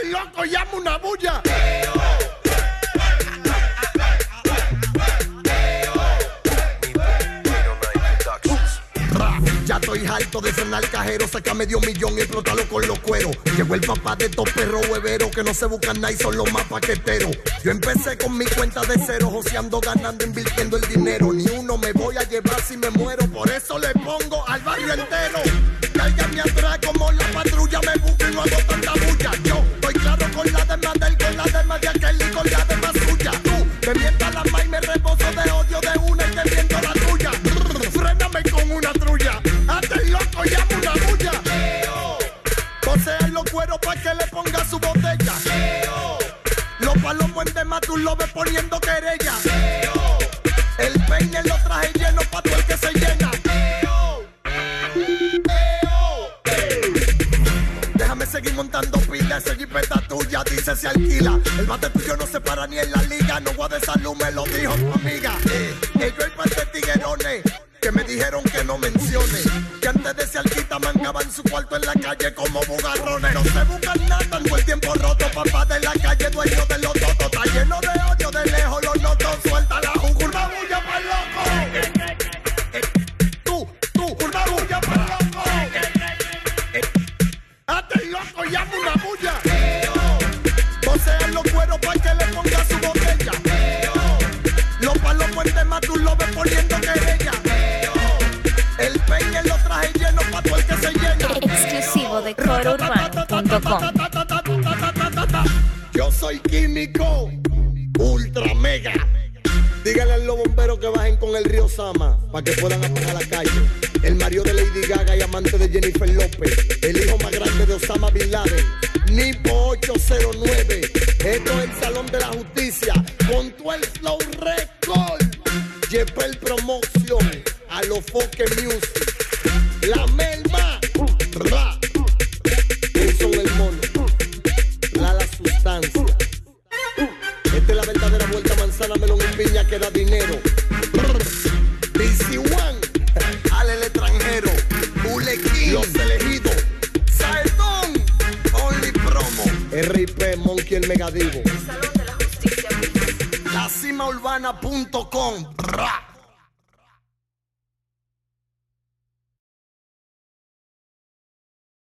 Hazte loco, llama una bulla. Ya estoy harto de cenar cajero, saca medio millón y explótalo con los cueros. Llegó el papá de estos perros hueveros que no se buscan nada y son los más paqueteros. Yo empecé con mi cuenta de cero, joseando, ganando, invirtiendo el dinero. Ni uno me voy a llevar si me muero, por eso le pongo al barrio entero. Cárgame atrás como la patrulla, me busco y no hago tanta bulla. Yo estoy claro con la demás de él, con la demás de aquel y con la demás suya. Tú me mientas la más y me rebozo de odio de una y te miento la tuya. Fréname con una trulla. Hazte loco, llama una bulla. Posean los cueros pa' que le ponga su botella. Los palomos en demás tú lo ves poniendo querella. El peine lo traje lleno pa' todo el que se llena. Déjame seguir montando pilas, ese jipeta tuya dice se alquila. El bate tuyo no se para ni en la liga, no voy de salud, me lo dijo tu amiga. Ellos hay par de tiguerones que me dijeron que no mencione, que antes de ser alquita mangaban su cuarto en la calle como bugarrones. No se buscan nada, tanto el tiempo roto, papá de la calle, dueño de los totos. Está lleno de odio, de lejos los notos, suelta la curva bulla pa'l loco. Tú, curva bulla pa'l loco. Hazte loco, llama una bulla. Posean los cueros pa' que le ponga su botella. Los palomos en demás tú lo ves poniendo querella. El peine lo traje lleno pa' todo el que se llena. Exclusivo de corourbano.com. Yo soy químico, ultra mega. Díganle a los bomberos que bajen con el río Sama para que puedan apagar la calle. El marido de Lady Gaga y amante de Jennifer López. El hijo más grande de Osama Bin Laden. Nipo 809. Esto es el Salón de la Justicia. Con todo el flow record. Yepel Promotion. A los Foque Music. La Melma. Ra. Wilson el mono. La sustancia. Esta es la verdadera vuelta manzana, melón y piña que da dinero. DC One, Ale el extranjero, Ulequín, Los Elegidos, Saetón, Only Promo, RIP, Monkey el Megadivo, Salón de la Justicia. LaCimaUrbana.com.